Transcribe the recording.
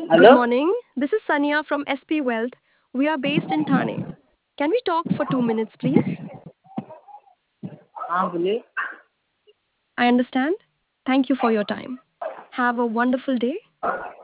Good Hello? morning. This is Sania from SP Wealth. We are based in Thane. Can we talk for 2 minutes, please? हाँ बोलिए. I understand. Thank you for your time. Have a wonderful day.